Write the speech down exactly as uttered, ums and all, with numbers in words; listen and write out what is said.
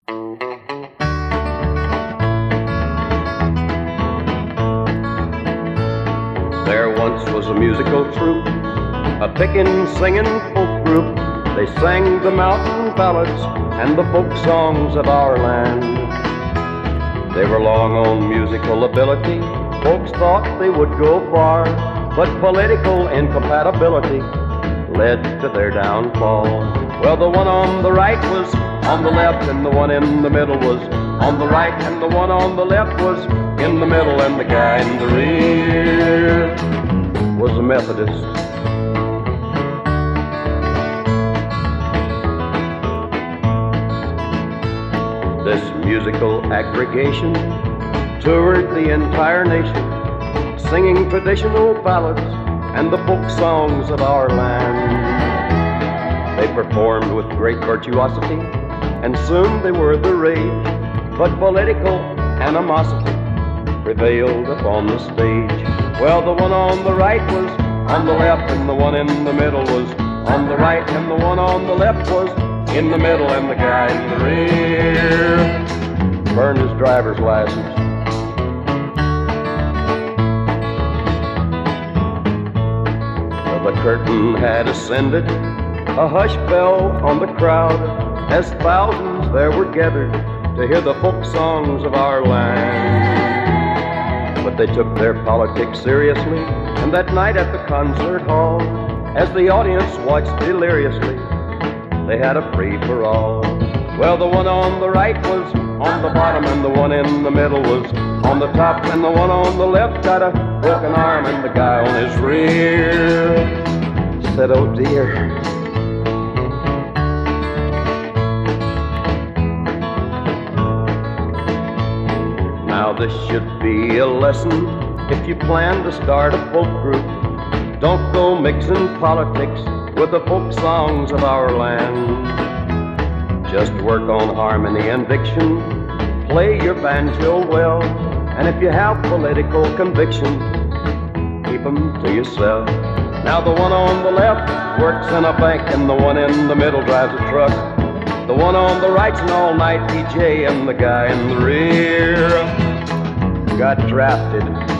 There once was a musical troupe, a pickin', singin' folk group. They sang the mountain ballads and the folk songs of our land. They were long on musical ability. Folks thought they would go far, but political incompatibility led to their downfall. Well, the one on the right was on the left, and the one in the middle was on the right, and the one on the left was in the middle, and the guy in the rear was a Methodist. This musical aggregation toured the entire nation, singing traditional ballads and the folk songs of our land. They performed with great virtuosity, and soon they were the rage, but political animosity prevailed upon the stage. Well, the one on the right was on the left, and the one in the middle was on the right, and the one on the left was in the middle, and the guy in the rear burned his driver's license. Well, the curtain had ascended, a hush fell on the crowd as thousands there were gathered to hear the folk songs of our land. But they took their politics seriously, and that night at the concert hall, as the audience watched deliriously, they had a free-for-all. Well, the one on the right was on the bottom, and the one in the middle was on the top, and the one on the left got a broken arm, and the guy on his rear said, "Oh dear." Now this should be a lesson if you plan to start a folk group. Don't go mixing politics with the folk songs of our land. Just work on harmony and diction, play your banjo well, and if you have political conviction, keep them to yourself. Now the one on the left works in a bank, and the one in the middle drives a truck. The one on the right's an all-night D J, and the guy in the rear got drafted